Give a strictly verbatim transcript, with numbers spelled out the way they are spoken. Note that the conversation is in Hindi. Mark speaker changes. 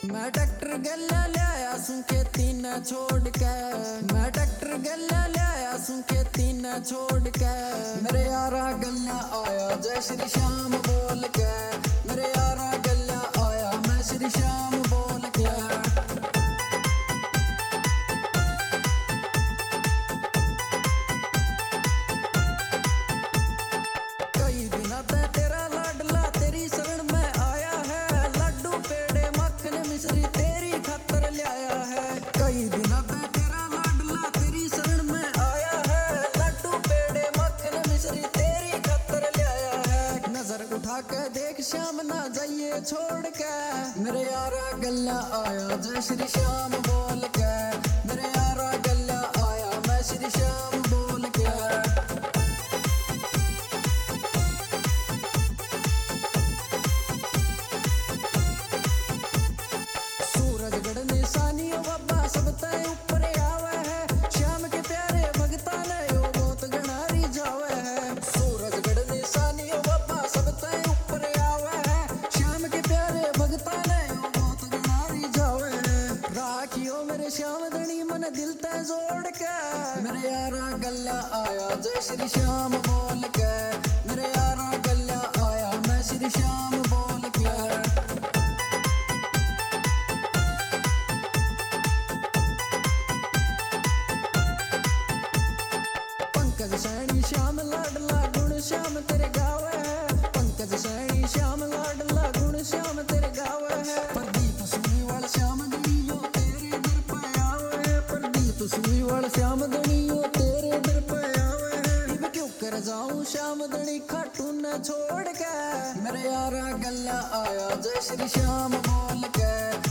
Speaker 1: मैं ट्रैक्टर गल्ला लाया सू के तीन छोड़ के मैं ट्रैक्टर गल्ला लाया सू के तीन छोड़ के मेरे यारा गल्ला आया जय श्री श्याम बोल के मेरे यारा गल्ला आया मैं श्री श्याम बोल के कई दिना ते तेरा लाडला तेरी शरण में आया है लड्डू पेड़े मक्खन मिश्री तेरी खातर लाया है कई दिना ते तेरा लाडला तेरी शरण में आया है लड्डू पेड़े मक्खन मिश्री तेरी खातर लाया है नजर उठा के देख श्याम ना जाइए छोड़ के मेरे यारा गल्ला आया जय श्री श्याम बोल के मेरे यारा गल्ला आया मैं श्री श्याम बोल के निशानियों बाबा सब तय ऊपर आवे है श्याम के प्यारे भगता ने यो बहुत गणारी जावे है सूरजगढ़ निशानियों बाबा सब तय ऊपर आवे है श्याम के प्यारे भगता ने यो बहुत गणारी जावे है राखियो मेरे श्याम धनी मन दिल ते जोड़ के मेरे यारा गल्ला आया जय श्री श्याम बोल के मेरे यारा गल्ला आया मैं श्री श्याम बोल के पंकज सैनी श्याम लाडला गुण श्याम तेरे गावे है पंकज सैनी श्याम लाडला गुण श्याम तेरे गावे है प्रदीप सुनीवाल श्याम दनियो तेरे दर पे आवे है प्रदीप सुनीवाल श्याम दनियो तेरे दर पे आवे है अब क्यों कर जाऊं श्याम दनी खाटू न छोड़ के मेरे यारा गल्ला आया जय श्री श्याम बोल के